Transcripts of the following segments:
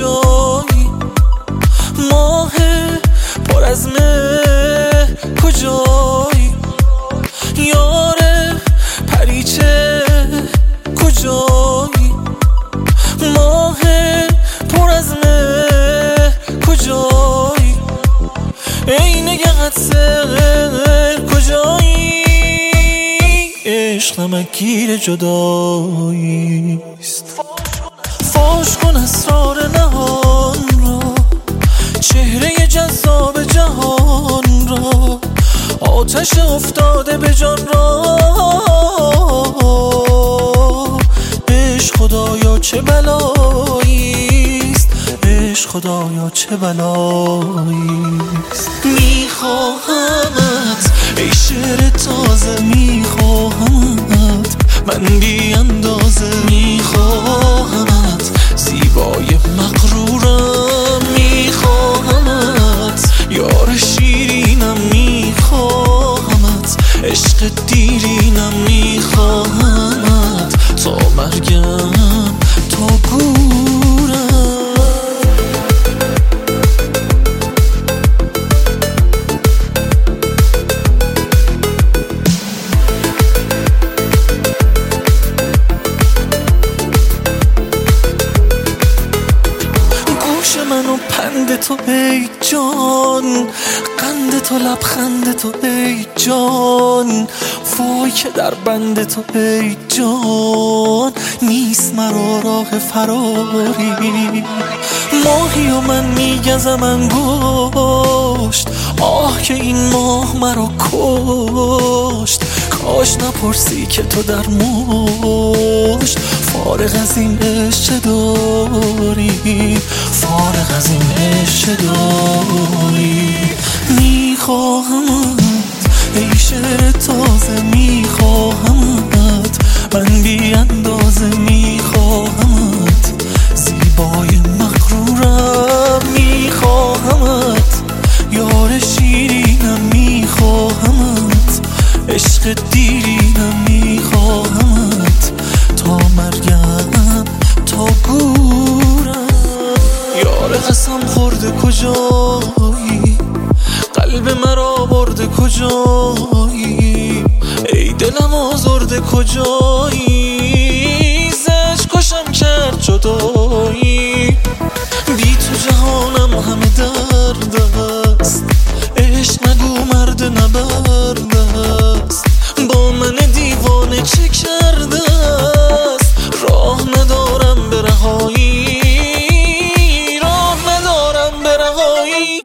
کجایی؟ ماه پر از مه کجایی؟ یار پریچه کجایی؟ ماه پر از مه کجایی؟ ای نگهت سر کجایی؟ عشق نمکگیر جداییست. فاش کن اسرار نهان را، چهره جذاب جهان را، آتش افتاده به جان را. عشق خدایا چه بلاییست، عشق خدایا چه بلاییست. میخواهمت ای شعر تازه، میخواهمت من بی اندازه، میخواهمت زیبای مغرورم، میخواهمت یار شیرینم، میخواهمت عشق دیرینم، میخواهمت تا مرگم تا گورم. منو پند تو ای جان، قند تو لبخند تو ای جان، وای که در بند تو ای جان، نیست مرا راه فراری. ماهی و من میگزم انگشت، آه که این ماه مرا کشت. کاش نپرسی که تو در مشت، فارغ از این عشق داری، فارغ از این عشق داری. میخواهمت ای شعر تازه، میخواهمت من بی اندازه، میخواهمت زیبای مغرورم، میخواهمت یار شیرینم، میخواهمت عشق دیرینم، میخواهمت تا مرگم تا گورم. یار قسم خورده کجایی؟ قلب مرا برده کجایی؟ ای دلم آزرده کجایی؟ زش کشم کرد جدایی. بی تو جهانم همه درد است، عشق نگو مرد نبرد است. با من دیوانه چه کرده است؟ راه ندارم به رهایی، راه ندارم به رهایی.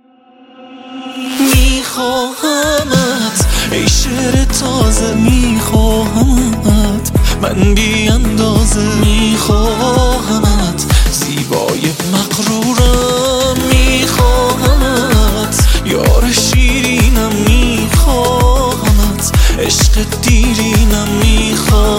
میخواهمت ای شعر تازه، میخواهمت من بی اندازه، میخواهمت زیبای مغرورم، میخواهمت یار شیرینم، میخواهمت عشق دیرینم، میخواهمت